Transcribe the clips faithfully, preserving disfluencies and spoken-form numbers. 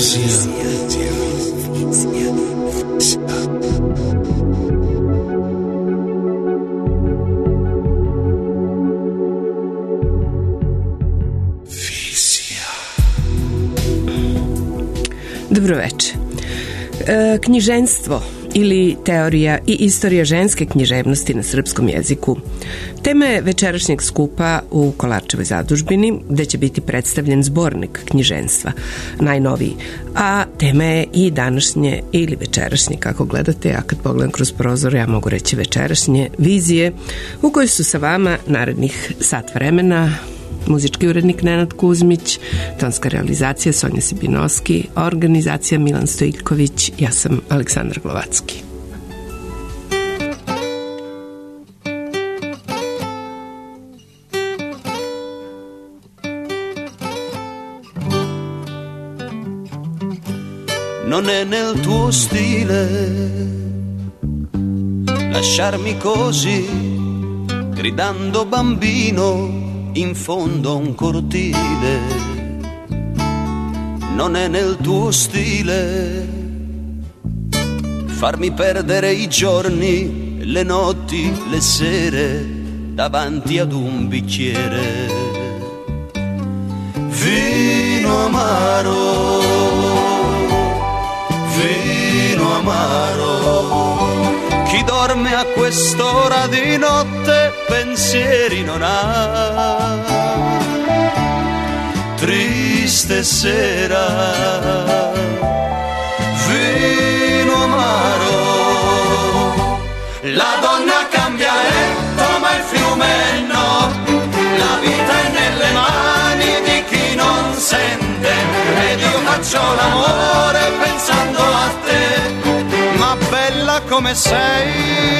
Dobroveče. E, knjiženstvo ili teorija i istorija ženske književnosti na srpskom jeziku. Tema je večerašnjeg skupa u Kolarčevoj zadužbini, gde će biti predstavljen zbornik knjiženstva, najnoviji. A tema je i današnje ili večerašnje, kako gledate, a kad pogledam kroz prozor, ja mogu reći večerašnje vizije, u kojoj su sa vama narednih sat vremena muzički urednik Nenad Kuzmić, tonska realizacija Sonja Sibinovski, organizacija Milan Stojiljković, ja sam Aleksandar Glovacki. Non è nel tuo stile lasciarmi così, gridando bambino in fondo a un cortile. Non è nel tuo stile farmi perdere i giorni, le notti, le sere davanti ad un bicchiere. Vino amaro, vino amaro, chi dorme a quest'ora di notte pensieri non ha. Triste sera, vino amaro, la donna cambia letto ma il fiume no, la vita è nelle mani di chi non sente ed io faccio l'amore pensando a te, ma bella come sei.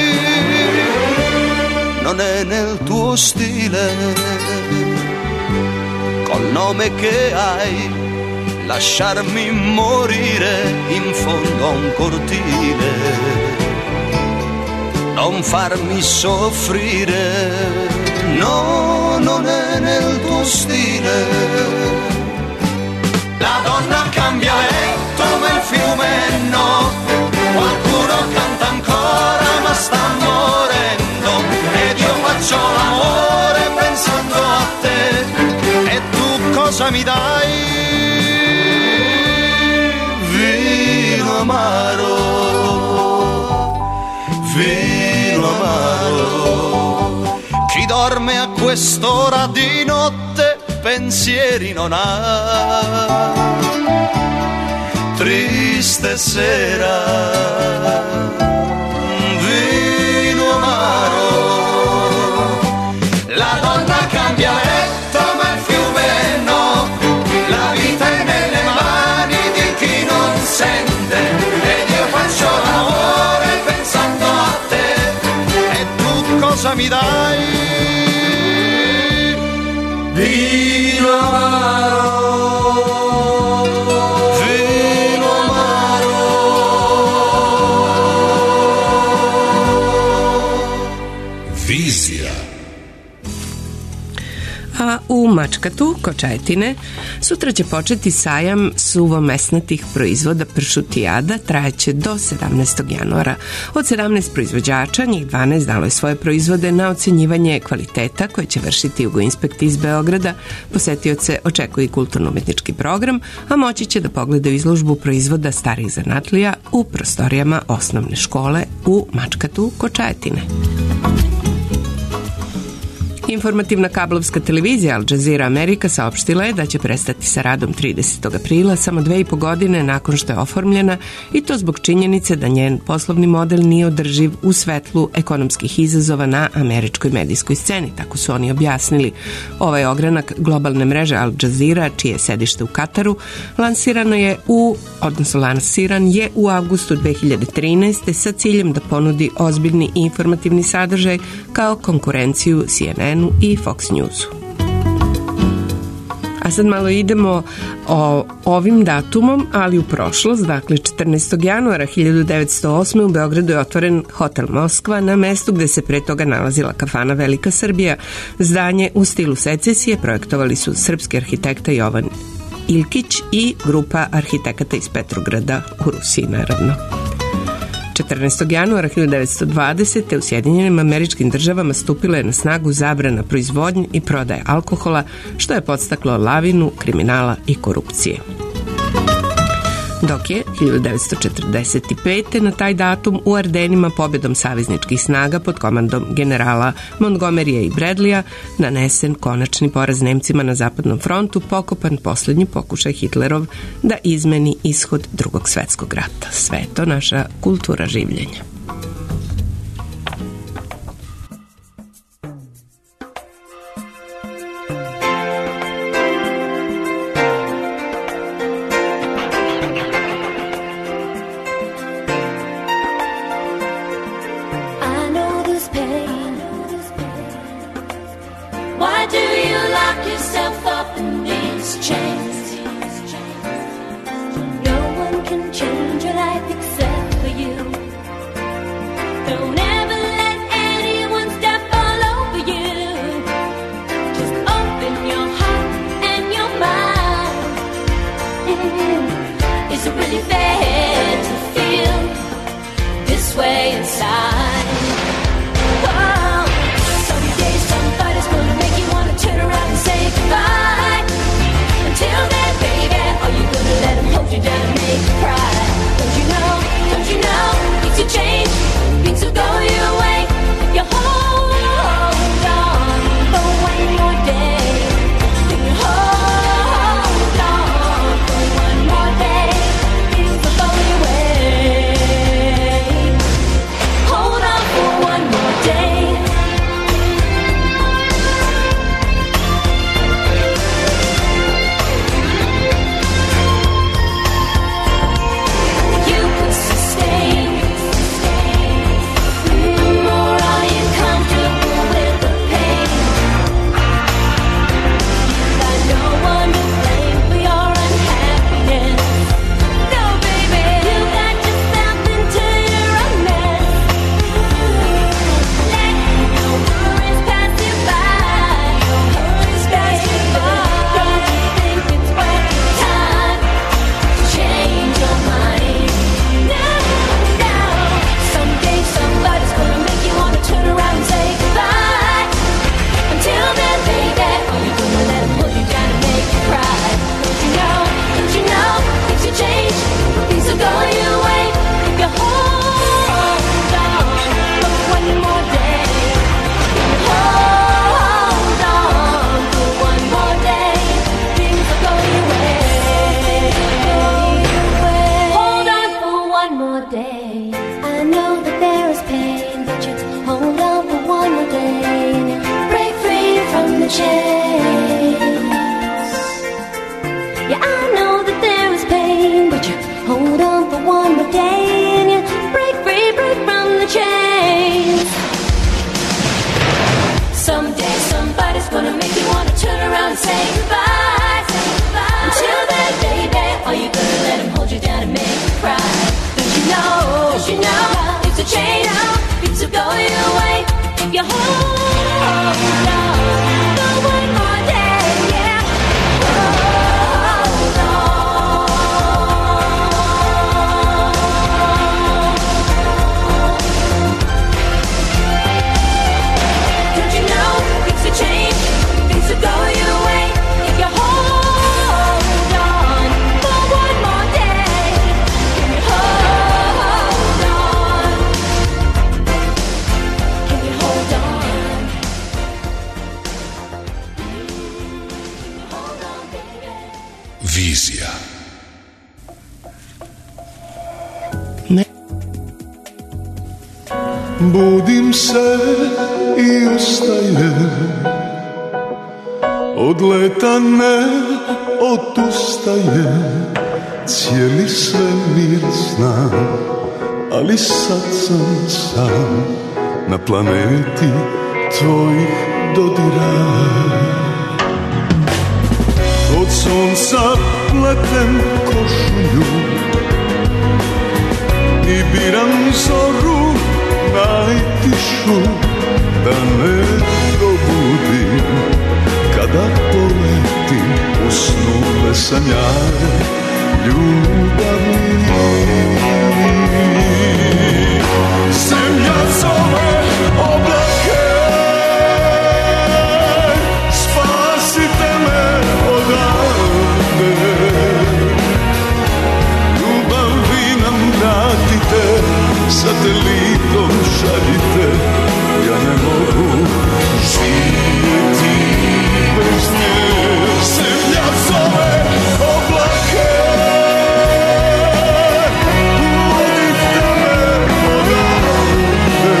Non è nel tuo stile, col nome che hai, lasciarmi morire in fondo a un cortile, non farmi soffrire, no, non è nel tuo stile. La donna cambia letto ma il fiume no, qualcuno canta ancora ma sta morendo ed io faccio l'amore pensando a te. E tu cosa mi dai? Vino amaro, vino amaro, chi dorme a quest'ora di notte pensieri non ha. Triste sera, vino amaro, la donna cambia letto ma il fiume no, la vita è nelle mani di chi non sente ed io faccio l'amore pensando a te. E tu cosa mi dai? Vino amaro, u Mačkatu, kod Čajetine, sutra će početi sajam suvomesnatih proizvoda pršutijada, trajeće do sedamnaestog januara. Od sedamnaest proizvođača, njih dvanaest dalo je svoje proizvode na ocenjivanje kvaliteta koje će vršiti jugoinspekti iz Beograda. Posetioce očekuje kulturno-umetnički program, a moći će da pogledaju izložbu proizvoda starih zanatlija u prostorijama osnovne škole u Mačkatu, kod Čajetine. Informativna kablovska televizija Al Jazeera Amerika saopštila je da će prestati sa radom tridesetog aprila, samo dve i po godine nakon što je oformljena, i to zbog činjenice da njen poslovni model nije održiv u svetlu ekonomskih izazova na američkoj medijskoj sceni, tako su oni objasnili. Ovaj ogranak globalne mreže Al Jazeera, čije je sedište u Kataru, lansirano je u, odnosno lansiran je u avgustu dve hiljade trinaeste. sa ciljem da ponudi ozbiljni informativni sadržaj kao konkurenciju C N N i Fox Newsu. A sad malo idemo o ovim datumom, ali u prošlost. Dakle, četrnaestog januara hiljadu devetsto osme. u Beogradu je otvoren Hotel Moskva na mestu gde se pre toga nalazila kafana Velika Srbija. Zdanje u stilu secesije projektovali su srpski arhitekta Jovan Ilkić i grupa arhitekata iz Petrograda u Rusiji, naravno. četrnaestog januara hiljadu devetsto dvadesete. u Sjedinjenim Američkim Državama stupila je na snagu zabrana proizvodnje i prodaje alkohola, što je podstaklo lavinu kriminala i korupcije. Dok je hiljadu devetsto četrdeset pete. na taj datum u Ardenima pobjedom savezničkih snaga pod komandom generala Montgomerya i Bradleya nanesen konačni poraz Nemcima na Zapadnom frontu, pokopan posljednji pokušaj Hitlerov da izmeni ishod Drugog svjetskog rata. Sve je to naša kultura življenja. Budim se i ustajem, od leta ne odustajem, cijeli svemir znam, ali sad sam sam na planeti tvojih dodira. Od sunca pletem košulju i biram zoru najtišu, da ne probudim kada poletim u snu bez sanjare ljubavi. Zemlja zove oblake, spasite me odavde. Ljubav vi nam vratite, satelitom šaljite, ja ne mogu živjeti bez nje. Zemlja zove oblake, vodite me odavde.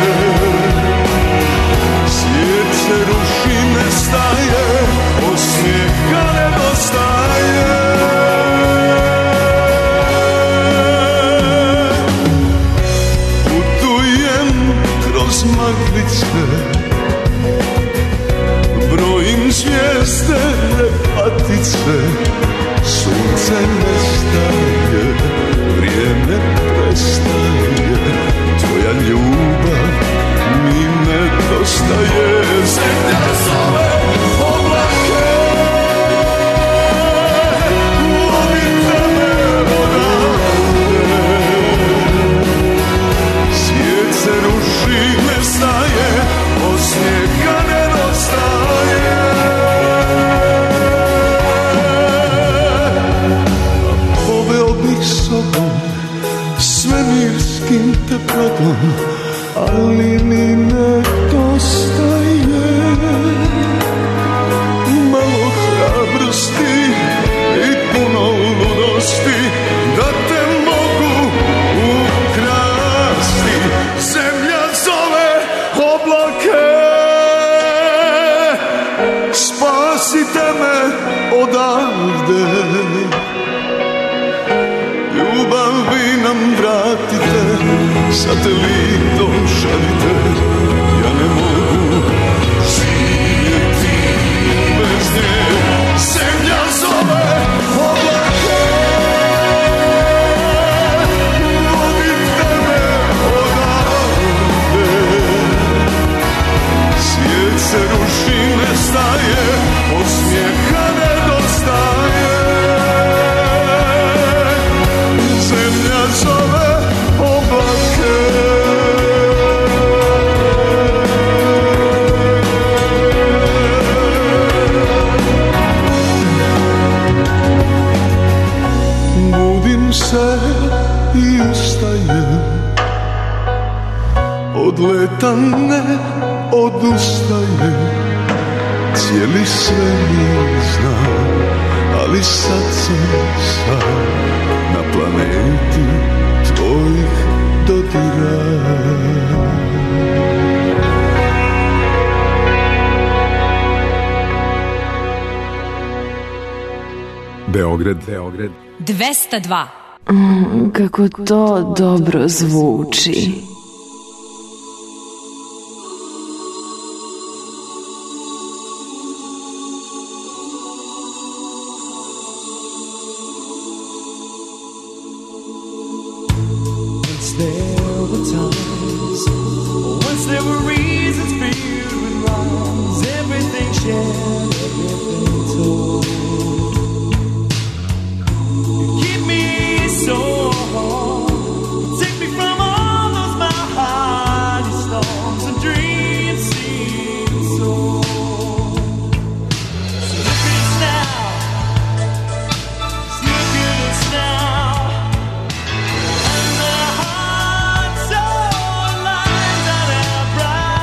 Svijet se ruši, nestaje, osmijeha nedostaje. Putujem kroz maglice, brojim zvijezde, patice, sunce nestaje, vrijeme prestaje, tvoja ljubav mi nedostaje. Zemlja zove oblake, vodite me odavde. Svijet se ruši, nestaje, osmijeha nedostaje. Svemirskim te brodom, ali mi nedostaje malo hrabrosti i puno ludosti da te mogu ukrasti. Zemlja zove oblake, spasite me odavde. Ljubav vi nam vratite, satelitom šaljite, ja ne mogu živjeti bez nje. Zemlja zove oblake, vodite me odavde. Svijet se ruši, nestaje, osmijeha nedostaje. Zemlja zove oblake, budim se i ustajem, od leta ne odustajem, cijeli svemir znam, ali sad sam sam na planeti tvojih dodira. Beograd, Beograd dvesta dva. Mm, kako to dobro zvuči. There were times, once there were reasons filled with rhymes, everything shared, everything told. You keep me so warm, take me from all those mighty storms and dreams seem so. So look at us now, just look at us now. And the heart so light on our bright.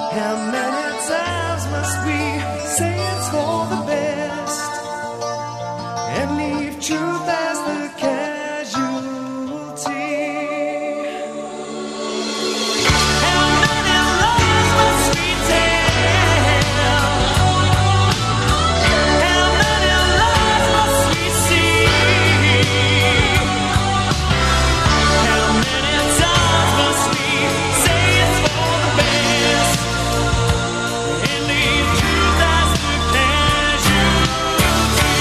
How many times must we say it's for the best and leave truth as the casualty? How many lies must we tell? How many lies must we see? How many times must we say it's for the best and leave truth as the casualty?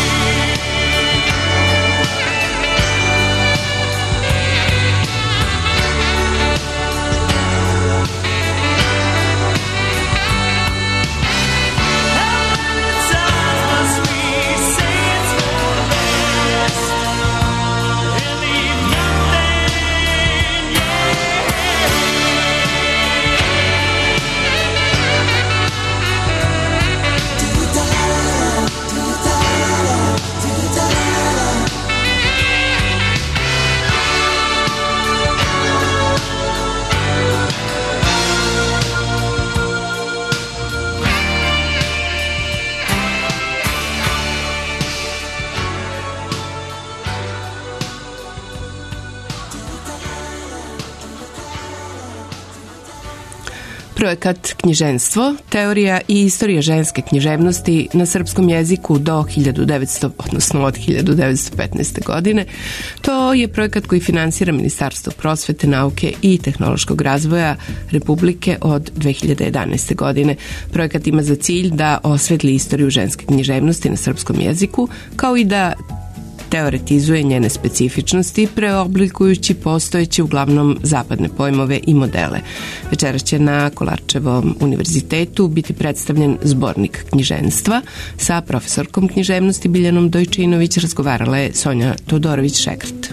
How many times must we say it's for the best and leave nothing? Projekat Knjiženstvo, teorija i istorija ženske književnosti na srpskom jeziku do hiljadu devetsto, odnosno od hiljadu devetsto petnaeste. godine. To je projekat koji finansira Ministarstvo prosvete, nauke i tehnološkog razvoja Republike od dve hiljade jedanaeste. godine. Projekat ima za cilj da osvetli istoriju ženske književnosti na srpskom jeziku, kao i da teoretizuje njene specifičnosti, preoblikujući postojeće uglavnom zapadne pojmove i modele. Večeras će na Kolarčevom univerzitetu biti predstavljen zbornik knjiženstva. Sa profesorkom književnosti Biljanom Dojčinović razgovarala je Sonja Todorović-Šekrt.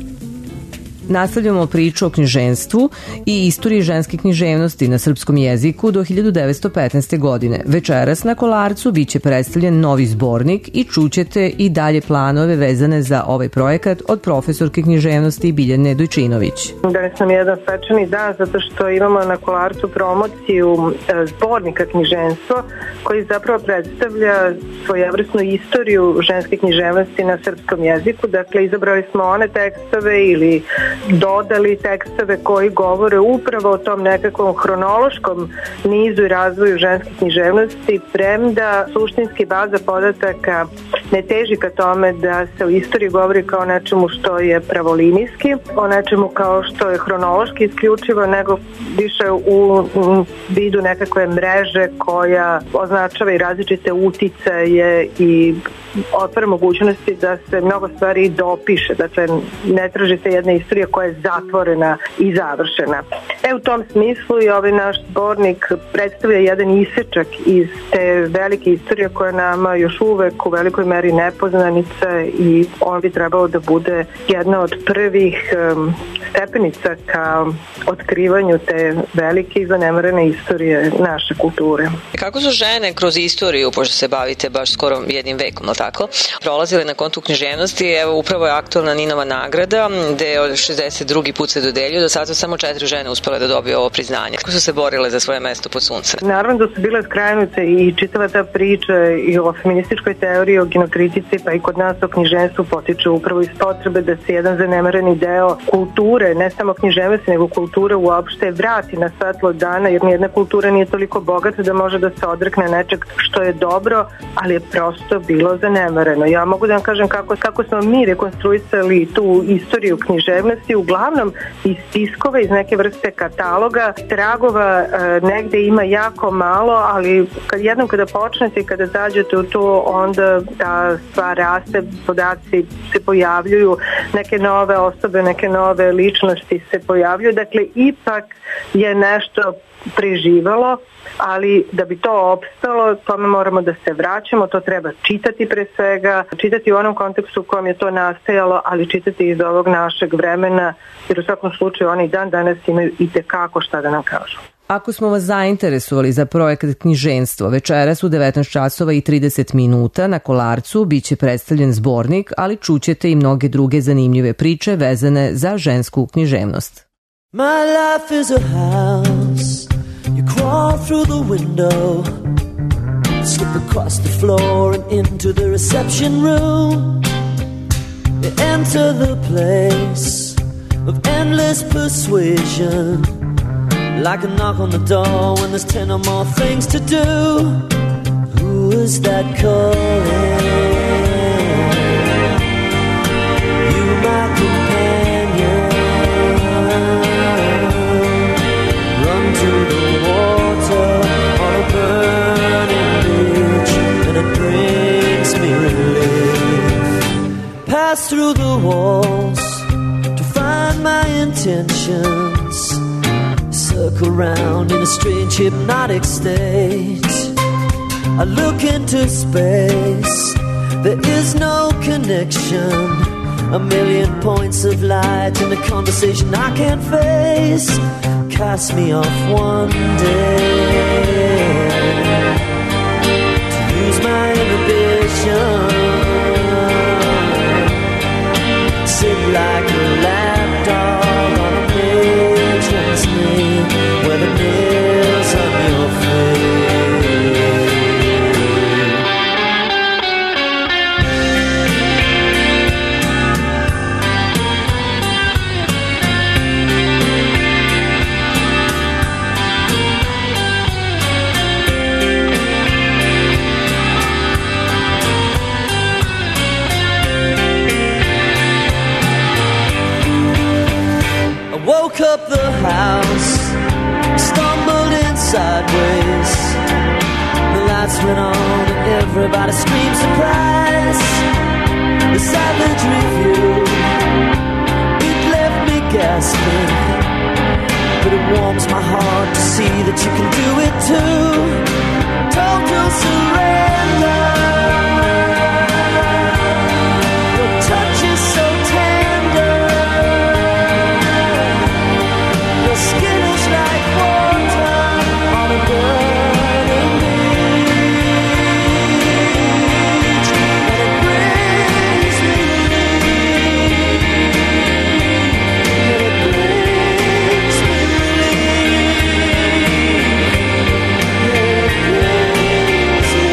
Nastavljamo priču o knjiženstvu i istoriji ženske književnosti na srpskom jeziku do hiljadu devetsto petnaeste. godine. Večeras na Kolarcu biće predstavljen novi zbornik i čućete i dalje planove vezane za ovaj projekat od profesorke književnosti Biljane Dojčinović. Danas nam je jedan svečani dan zato što imamo na Kolarcu promociju zbornika knjiženstvo koji zapravo predstavlja svojevrsnu istoriju ženske književnosti na srpskom jeziku. Dakle, izabrali smo one tekstove ili dodali tekstove koji govore upravo o tom nekakvom hronološkom nizu i razvoju ženske književnosti, premda suštinski baza podataka ne teži ka tome da se u istoriji govori kao o nečemu što je pravolinijski, o nečemu kao što je hronološki isključivo, nego više u vidu nekakve mreže koja označava i različite uticaje i otvara mogućnosti da se mnogo stvari dopiše. Dakle, ne traži se jedna istorija koja je zatvorena i završena. E, u tom smislu i ovaj naš zbornik predstavlja jedan isečak iz te velike istorije koja nama još uvek u velikoj meri nepoznanica i on bi trebalo da bude jedna od prvih um, stepenica ka otkrivanju te velike i zanemarene istorije naše kulture. Kako su žene kroz istoriju, pošto se bavite baš skoro jednim vekom, tako, prolazile na kontu književnosti? Evo, upravo je aktualna Ninova nagrada, gde od šezdeset drugi put se dodelju, do sada su samo četiri žene uspele da dobiju ovo priznanje. Kako su se borile za svoje mesto pod suncem? Naravno da su bile skrajnute i čitava ta priča i o feminističkoj teoriji, o ginokritici, pa i kod nas o knjiženstvu potiče upravo iz potrebe da se jedan zanemareni deo kulture, ne samo književnosti, nego kulture uopšte vrati na svetlo dana, jer nijedna kultura nije toliko bogata da može da se odrekne nečeg što je dobro, ali je prosto bilo zanemareno. Ja mogu da vam kažem kako, kako smo mi rekonstruisali tu istoriju književnosti, uglavnom iz tiskova, iz neke vrste kataloga, tragova e, negde ima jako malo, ali kad jednom kada počnete i kada zađete u to, onda ta stvar raste, podaci se pojavljuju, neke nove osobe, neke nove ličnosti se pojavljuju, dakle ipak je nešto preživalo, ali da bi to opstalo, tome moramo da se vraćamo, to treba čitati pre svega, čitati u onom kontekstu u kojem je to nastajalo, ali čitati iz ovog našeg vremena, jer u svakom slučaju oni dan danas imaju i tekako šta da nam kažu. Ako smo vas zainteresovali za projekat knjiženstvo, večeras u devetnaest časova i trideset minuta na Kolarcu biće predstavljen zbornik, ali čućete i mnoge druge zanimljive priče vezane za žensku književnost. My life is a house You crawl through the window, slip across the floor and into the reception room. You enter the place of endless persuasion, like a knock on the door when there's ten or more things to do. Who is that calling? You, my companion. Run to the water on a burning beach, and it brings me relief. Pass through the walls to find my intentions. Circle round in a strange hypnotic state. I look into space, there is no connection. A million points of light in a conversation I can't face. Cast me off one day to lose my inhibition. Sit like a lapdog on a matron's knee, where the nails on your face. Woke up the house, stumbled in sideways. The lights went on and everybody screamed surprise. The Savage Review, it left me gasping, but it warms my heart to see that you can do it too. Total surrender. Your touch is so tender. Skin is like water on a burning beach, and it brings me relief, and it brings me relief, and it brings me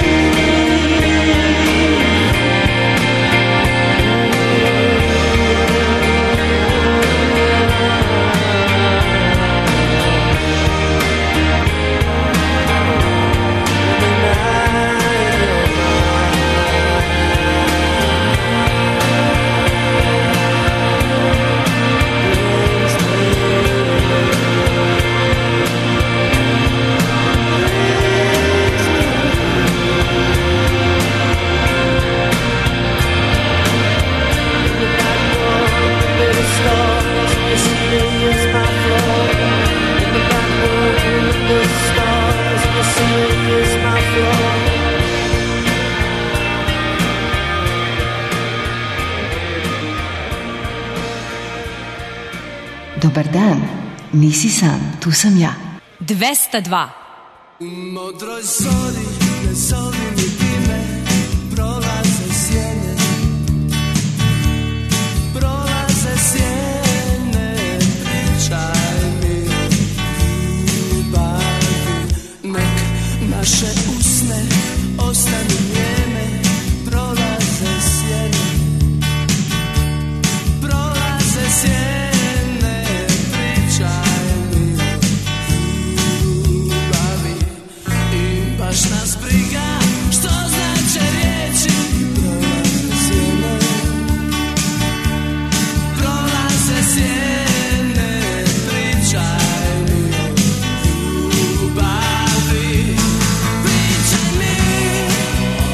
Dobar dan, nisi sam, tu sam ja. dvesta dva. U modroj zori, ne zovi mi dime, prolaze sjene, prolaze sjene, pričaj mi ljubavi, nek naše usne ostanu njeme, prolaze sjene, prolaze sjene. Baš nas briga što znače riječi. Prolaze sjene, prolaze sjene, pričaj mi o ljubavi, pričaj mi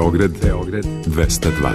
Beograd, Beograd dvesta dva.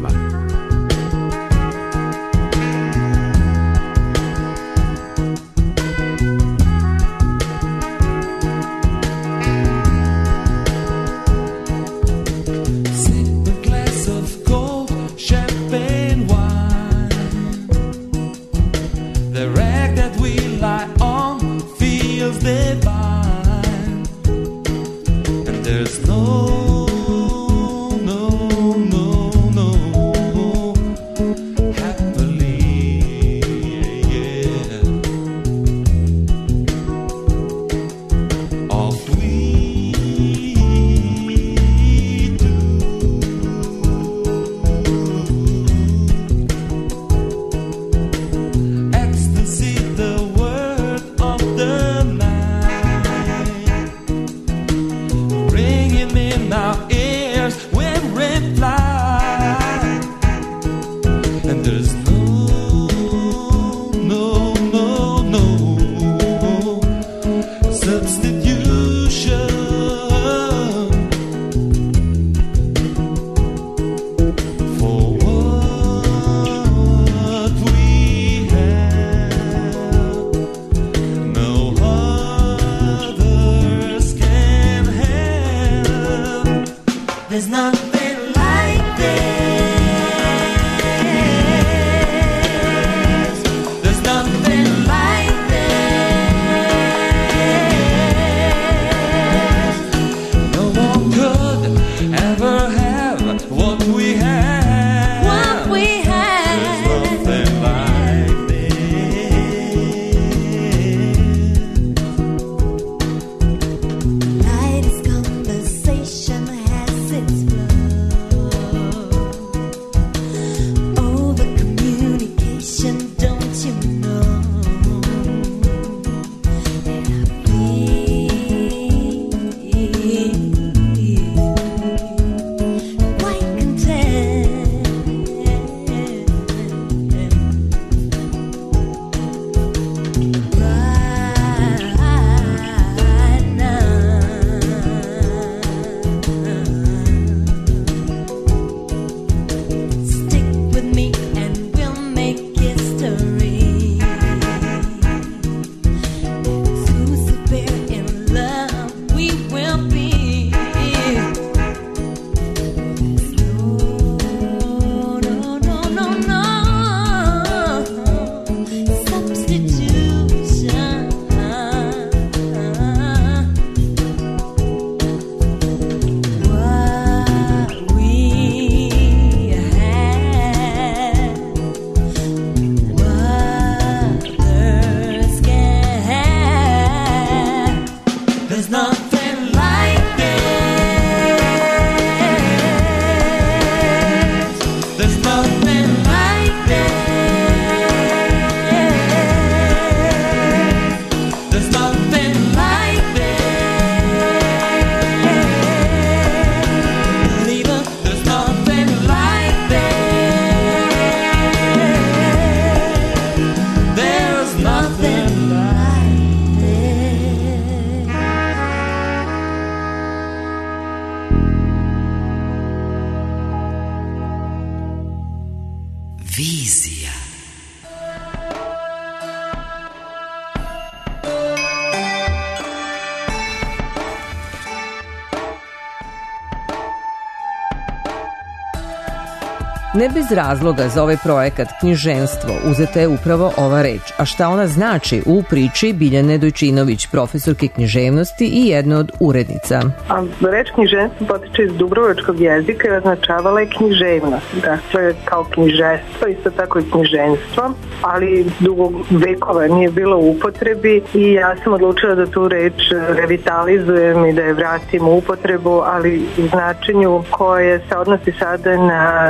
Ne bez razloga za ovaj projekat knjiženstvo uzeta je upravo ova reč, a šta ona znači u priči Biljane Dojčinović, profesorke književnosti i jedne od urednica. A reč knjiženstvo potiče iz dubrovačkog jezika i označavala je književnost. Dakle, kao knjižestvo, isto tako i knjiženstvo, ali dugo vekova nije bilo u upotrebi i ja sam odlučila da tu reč revitalizujem i da je vratim u upotrebu, ali u značenju koje se odnosi sada na žensko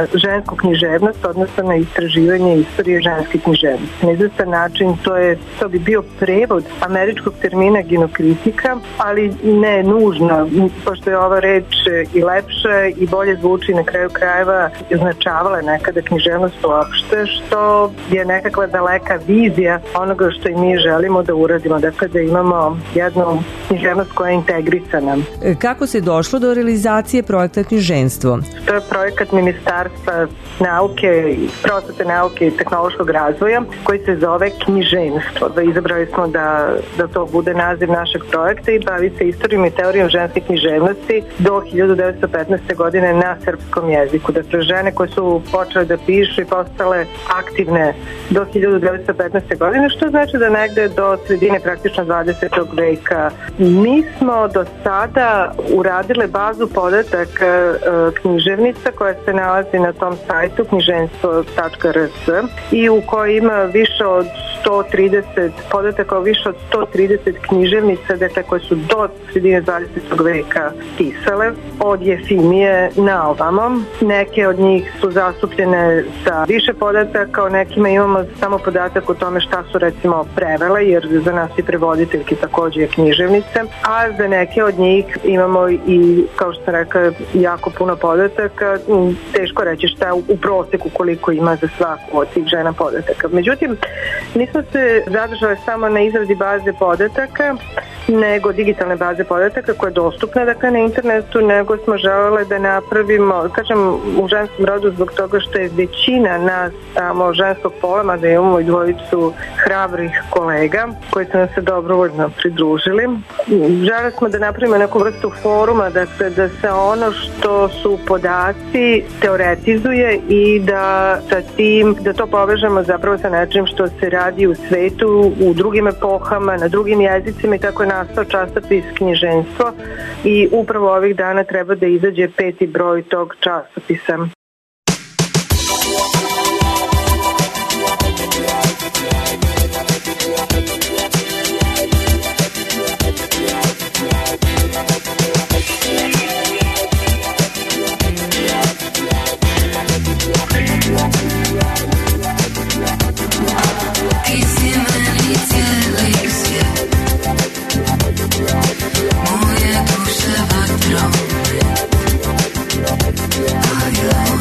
žensku književnost, odnosno na istraživanje istorije ženske književnosti. Na izvestan način to, je, to bi bio prevod američkog termina ginokritika, ali ne nužno, pošto je ova reč i lepše i bolje zvuči, na kraju krajeva označavala je nekada književnost uopšte, što je nekakva daleka vizija onoga što i mi želimo da uradimo, dakle da imamo jednu književnost koja je integrisana. Kako se došlo do realizacije projekta Knjiženstvo? To je projekat Ministarstva nauke, prosvete nauke i tehnološkog razvoja koji se zove Knjiženstvo. Izabrali smo da, da to bude naziv našeg projekta i bavi se istorijom i teorijom ženske književnosti do hiljadu devetsto petnaeste. godine na srpskom jeziku. Dakle, žene koje su počele da pišu i postale aktivne do hiljadu devetsto petnaeste. godine, što znači da negde do sredine praktično dvadesetog veka. Mi smo do sada uradile bazu podataka književnica koja se nalazi na tom sajtu knjiženstvo tačka r s i u kojoj ima više od sto trideset podataka o više od sto trideset književnica, dakle koje su do sredine dvadesetog veka pisale, od Jefimije na ovamo. Neke od njih su zastupljene sa više podataka, o nekima imamo samo podatak o tome šta su recimo prevele, jer za nas i prevoditeljki takođe je književnica, a za neke od njih imamo i, kao što sam rekao, jako puno podataka. Teško reći šta u proseku koliko ima za svaku od tih žena podataka. Međutim, nismo se zadržali samo na izradi baze podataka, nego digitalne baze podataka koja je dostupna dakle na internetu, nego smo želele da napravimo, kažem u ženskom rodu zbog toga što je većina nas samo ženskog pola, mada imamo i dvojicu hrabrih kolega koji su nam se dobrovoljno pridružili. Želeli smo da napravimo neku vrstu foruma, dakle da se ono što su podaci teoretizuje i da sa tim, da to povežemo zapravo sa nečim što se radi u svetu, u drugim epohama, na drugim jezicima, i tako je nastao časopis Knjiženstvo i upravo ovih dana treba da izađe peti broj tog časopisa. Moje duše vatrą, a ja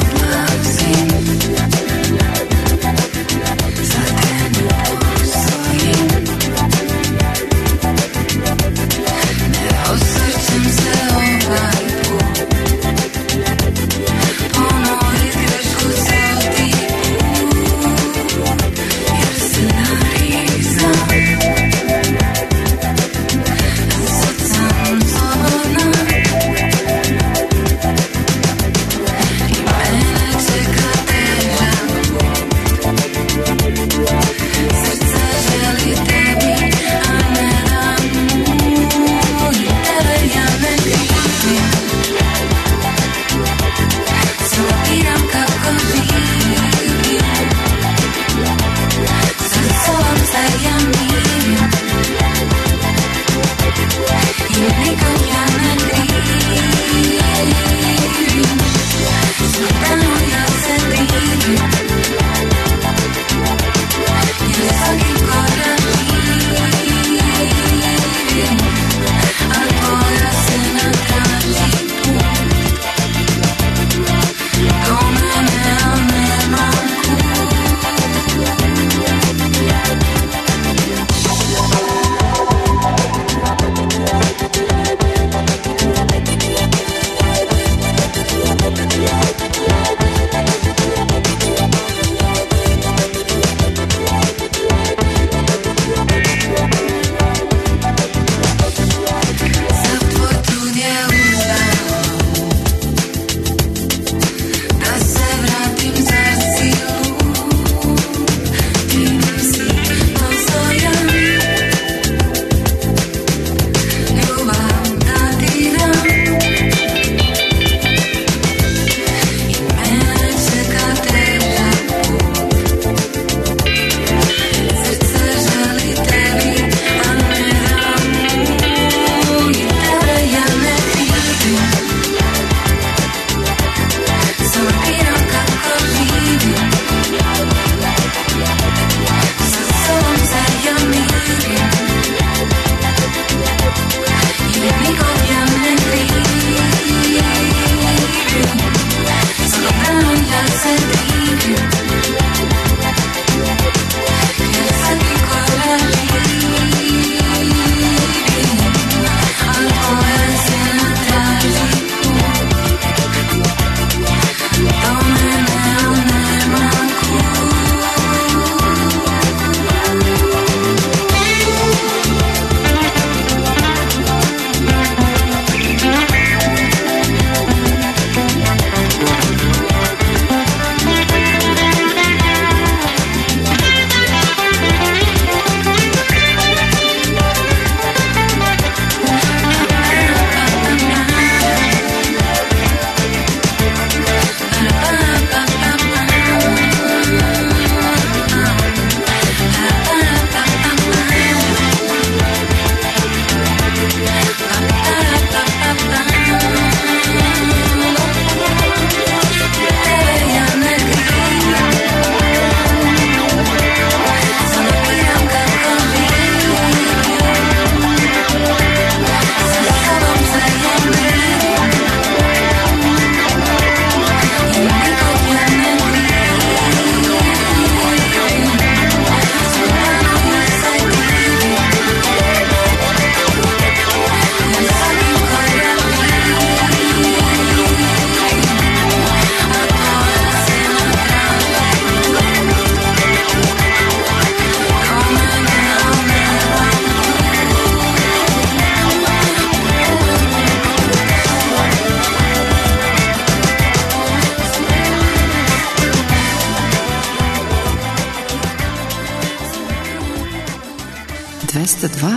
dvesta dva.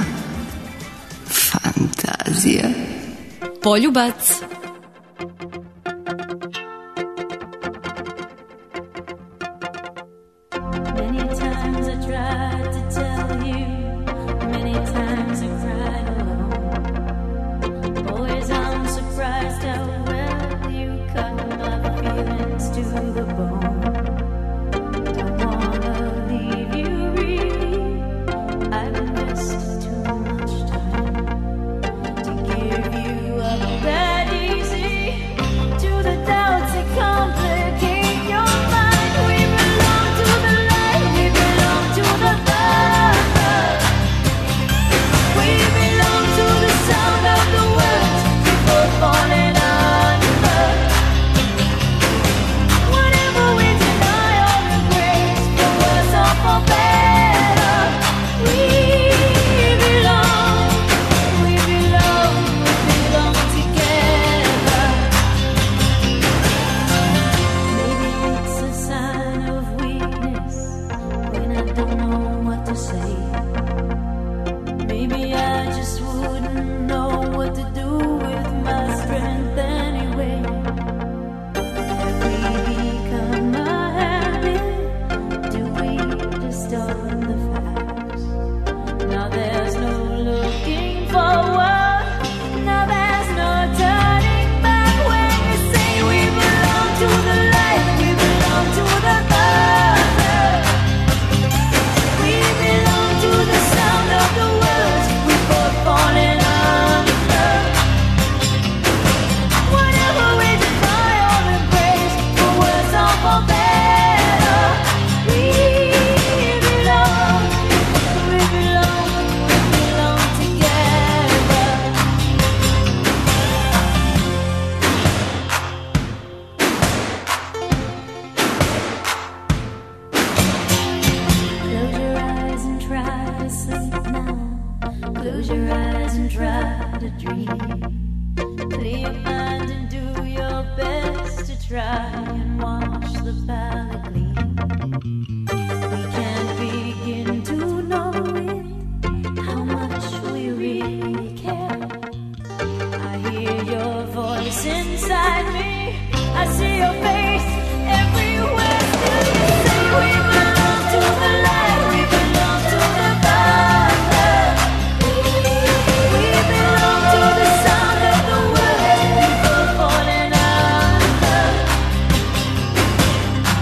Fantazija. Poljubac. Many times I tried to tell you, many times I cried alone. Always I'm surprised how well you cut my feelings to the bone. Don't wanna leave you really, I've invested too much time to give you up that easy to the doubts that complicate your mind. We belong to the light, we belong to the dark. We belong to the sound of the words before falling under. Whatever we deny or embrace, for worse or for better, we belong, we belong, we belong together. Maybe it's a sign of weakness when I don't know what to say. Maybe I just wouldn't know what to do with my strength anyway. Have we become a habit? Do we distort the facts? Now there's no looking forward. Now there's no turning back. When you say we belong to the light, we belong to the dark. We belong to the sound of the words we both falling under. Whatever we deny or embrace, for worse or for better, we belong, we belong, we belong together. Close your eyes and try to sleep now. Close your eyes and try to dream. Clear your mind and do your best to try and wash the palate clean. We can't begin to know it, how much we really care. I hear your voice inside me, I see your face everywhere. Still you say we belong to the light, we belong to the dark. We belong to the sound of the words before falling under.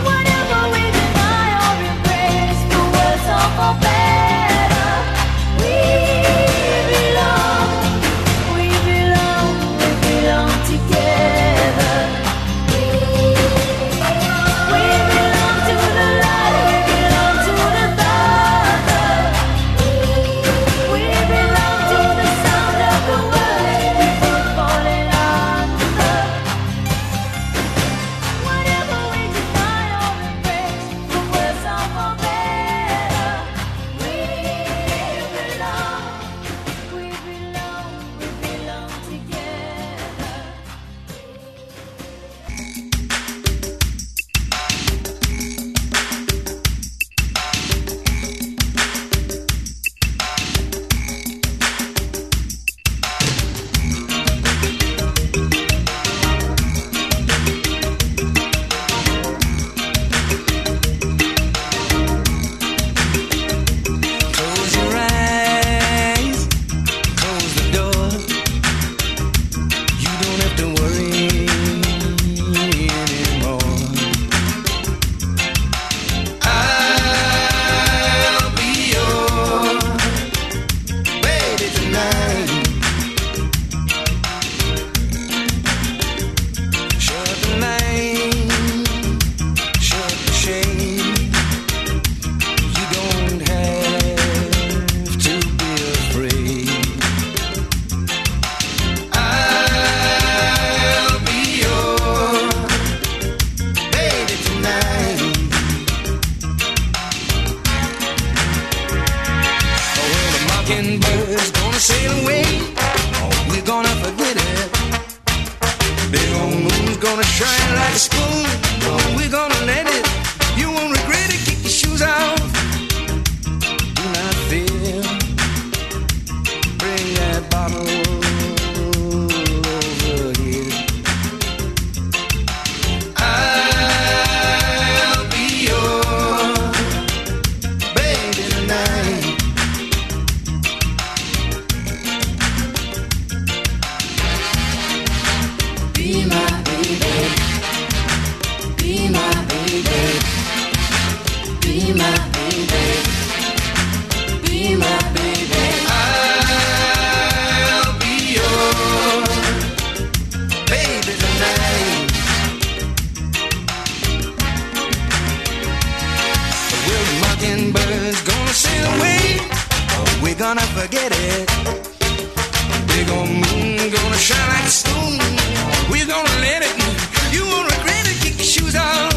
get it. Big old moon gonna shine like a stone. We're gonna let it. You won't regret it. Kick your shoes off.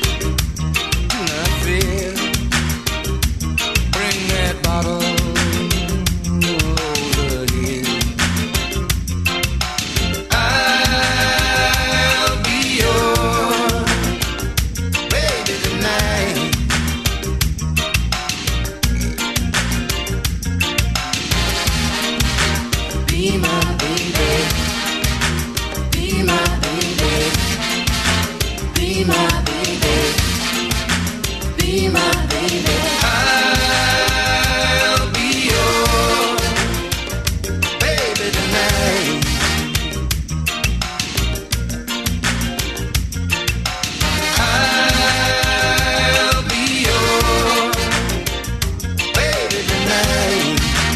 Nothing. Bring that bottle over here. I'll be your baby tonight. Be my baby. Be my baby. Be my baby. Be my baby. I'll be your baby tonight. I'll be your baby tonight.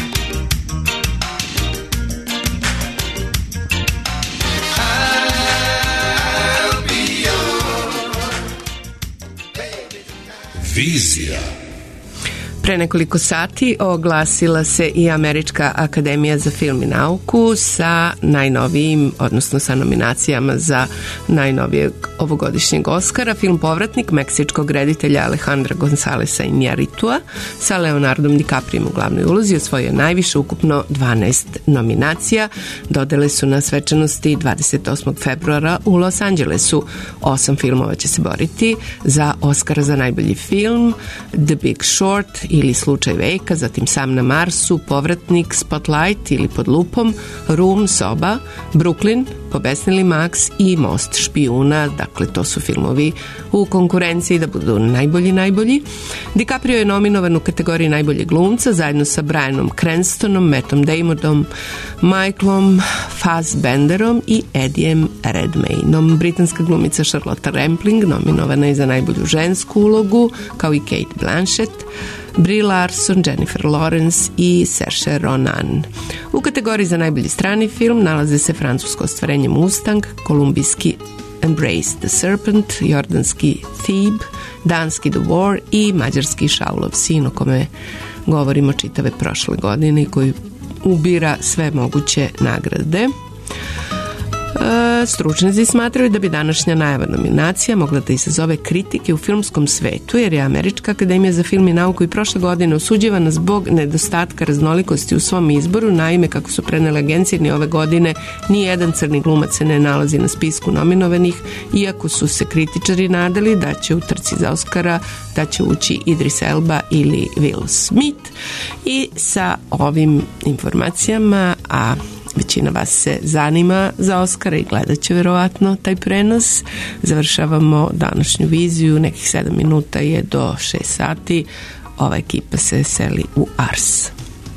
I'll be your baby tonight. Vizija. Pre nekoliko sati oglasila se i Američka akademija za film i nauku sa najnovijim, odnosno sa nominacijama za najnovijeg ovogodišnjeg Oskara. Film Povratnik meksičkog reditelja Alejandra Gonzalesa Iñárritua sa Leonardom DiCapriom u glavnoj ulozi osvojio najviše, ukupno dvanaest nominacija. Dodele su na svečanosti dvadeset osmog februara u Los Angelesu. Osam filmova će se boriti za Oskara za najbolji film: The Big Short ili Slučaj veka, zatim Sam na Marsu, Povratnik, Spotlight ili Pod lupom, Room, Soba, Brooklyn, Pobesnili Max i Most špijuna. Dakle, to su filmovi u konkurenciji da budu najbolji najbolji. DiCaprio je nominovan u kategoriji najboljeg glumca zajedno sa Bryanom Cranstonom, Mattom Damonom, Michaelom Fassbenderom i Edijem Redmaynom. Britanska glumica Charlotte Rampling nominovana je za najbolju žensku ulogu, kao i Kate Blanchett, Brie Larson, Jennifer Lawrence i Saoirse Ronan. U kategoriji za najbolji strani film nalaze se francusko ostvarenje Mustang, kolumbijski Embrace the Serpent, jordanski Thebe, danski The War i mađarski Shaulov sin, o kome govorimo čitave prošle godine i koji ubira sve moguće nagrade. Stručnjaci smatraju da bi današnja najava nominacija mogla da izazove kritike u filmskom svetu, jer je Američka akademija za film i nauku i prošle godine osuđivana zbog nedostatka raznolikosti u svom izboru. Naime, kako su prenele agencije, ni ove godine ni jedan crni glumac se ne nalazi na spisku nominovanih, iako su se kritičari nadali da će u trci za Oscara da će ući Idris Elba ili Will Smith. I sa ovim informacijama, a većina vas se zanima za Oskara i gledat će verovatno taj prenos, završavamo današnju viziju. Nekih sedam minuta je do šest sati. Ova ekipa se seli u Ars.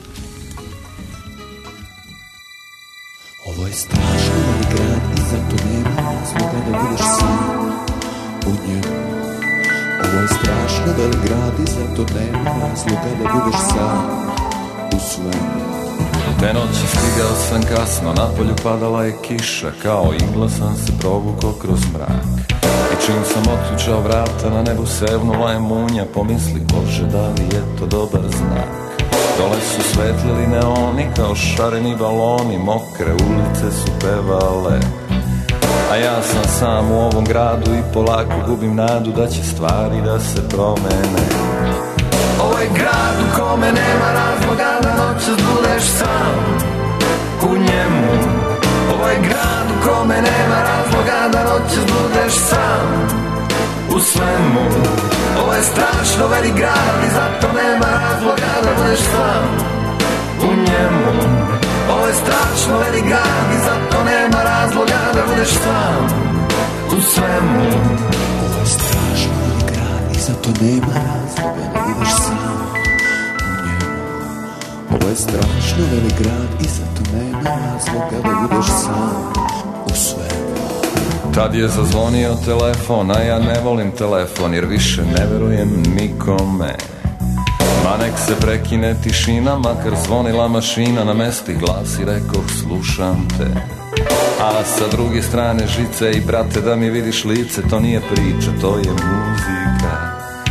Ovo je strašno mali grad i zato nema razloga da budeš sam u njemu. Ovo je strašno velik grad i zato nema razloga da budeš sam u svemu. Te noći stigao sam kasno, napolju padala je kiša, kao igla sam se provukao kroz mrak. I čim sam otključao vrata, na nebu sevnula je munja, pomisli, Bože, da li je to dobar znak. Dole su svetlili neoni kao šareni baloni, mokre ulice su pevale. A ja sam sam u ovom gradu i polako gubim nadu da će stvari da se promene. Ovo je grad u kome nema razloga da noćas budeš sam u njemu. Ovo je grad u kome nema razloga da noćas budeš sam u svemu. Ovo je strašno velik grad i zato nema razloga da budeš sam u njemu. Ovo je strašno velik grad i zato nema razloga da budeš sam u svemu. Ovo je strašno velik grad i zato nema razloga da budeš sam u njemu. Ovo je strašno velik grad i zato nema razloga da budeš sam u svemu. Tad je zazvonio telefon, a ja ne volim telefon jer više ne verujem nikome. Ma nek se prekine tišina, makar zvonila mašina, na mesti glas i rekoh slušam te. A sa druge strane žice i brate da mi vidiš lice, to nije priča, to je muzika. U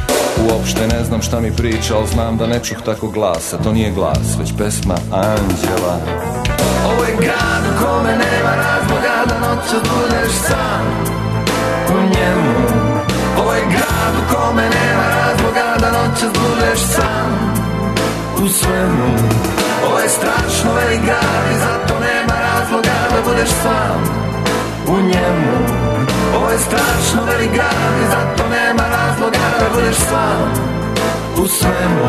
uopšte ne znam šta mi priča, al znam da ne čuh tako glasa. To nije glas, već pesma anđela. Ovo je grad u kome nema razloga da noćas budeš sam u njemu. Ovo je grad u kome nema razloga da noćas budeš sam u svemu. Ovo je strašno velik grad i zato nema razloga da budeš sam u njemu. Ovo je strašno velik grad i zato nema razloga da budeš sam u svemu.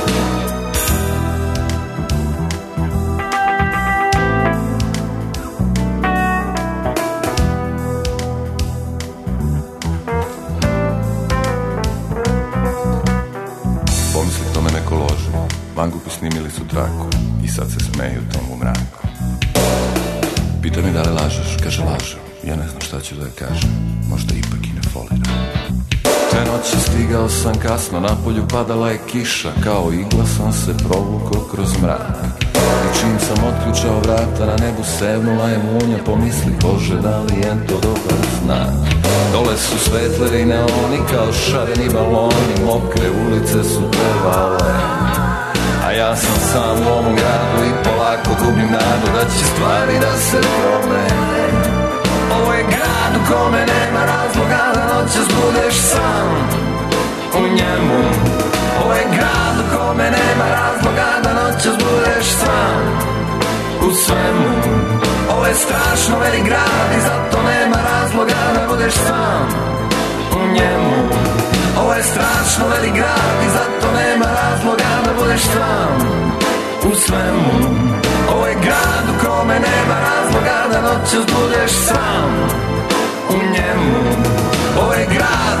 Pomisli tome neko loži, mangupi snimili su traku i sad se smeju tomu u mraku. Pita mi da li lažeš, kaže lažem. Ja ne znam šta ću da je kažem, možda ipak i ne foliram. Te noći stigao sam kasno, na polju padala je kiša, kao igla sam se provukao kroz mrak. I čim sam otključao vrata, na nebu sevnula je munja, pomisli Bože da li je to dobar znak. Dole su svetle i neoni kao šareni baloni, mokre ulice su pevale. A ja sam sam u ovom gradu i polako gubim nadu da će stvari da se promene. Ovo je grad u kome nema razloga da noćas budeš sam u njemu. Ovo je grad u kome nema razloga da noćas budeš sam u svemu. Ovo je strašno velik grad i zato nema razloga da budeš sam u njemu. Ovo je strašno velik grad i zato nema razloga da budeš sam u svemu. Ovo je grad u kome nema razloga da noćas budeš sam u njemu. Ovo je grad.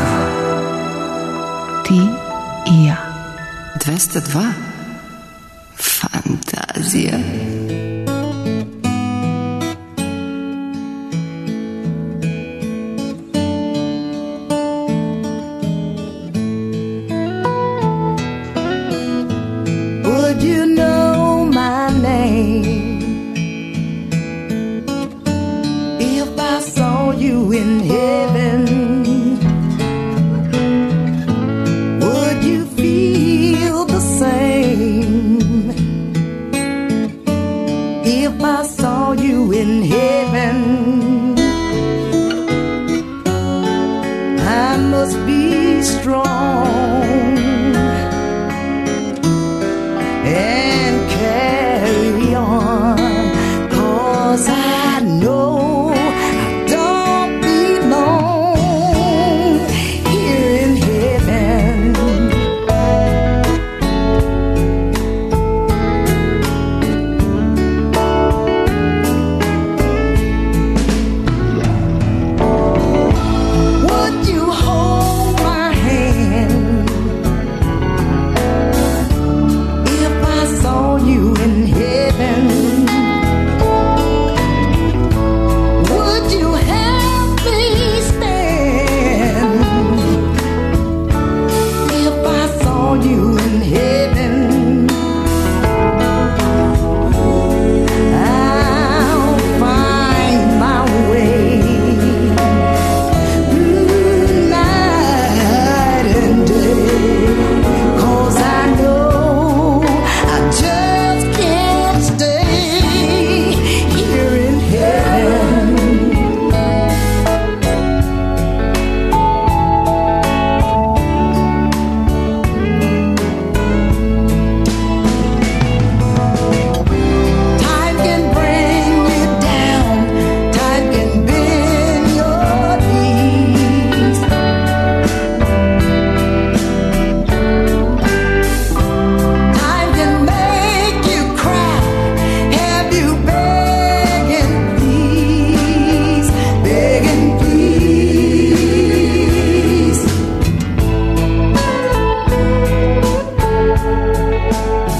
Ti i ja. dvesta dva. Fantazija. Would you know my name if I saw you in heaven? Would you feel the same if I saw you in heaven? I must be strong and carry on, 'cause I know I don't belong here in heaven. Would you hold my hand if I saw you in heaven? Would you help me stand if I saw you in heaven? I'll find my way mm, night and day, 'cause I know I just can't stay here in heaven. Time can bring you down, time can bend your knees. Time can make you cry, have you begging please, begging please.